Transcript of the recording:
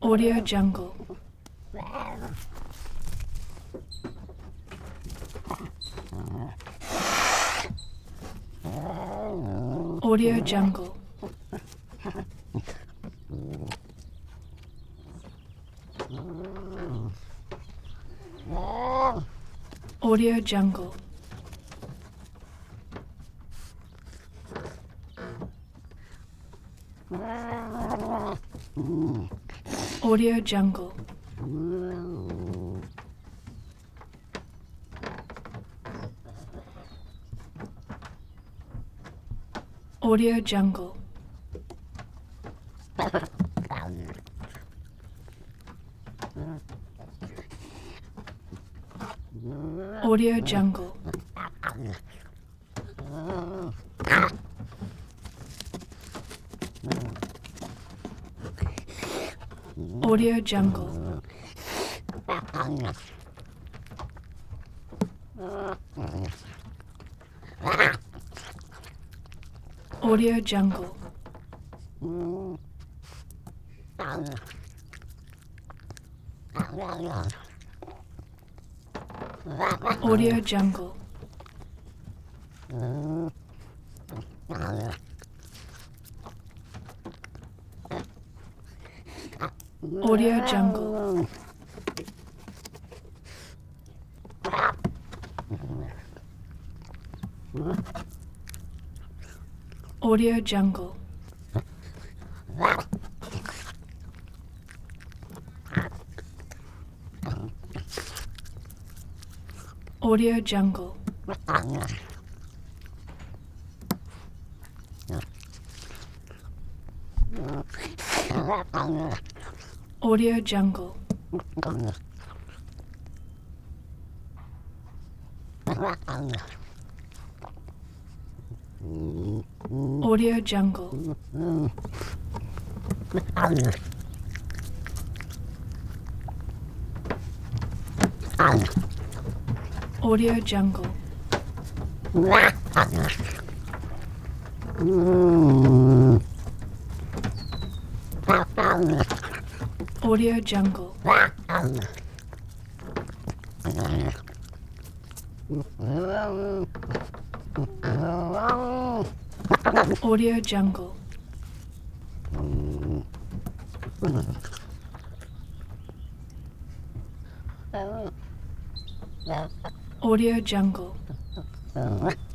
Audio Jungle. Audio Jungle. Audio Jungle. Audio Jungle. Audio Jungle. Audio Jungle. Audio Jungle. Audio Jungle. Audio Jungle. Audio Jungle. Audio Jungle. Audio Jungle. Audio Jungle. Audio Jungle. Audio Jungle. Audio Jungle. Audio Jungle. Audio Jungle.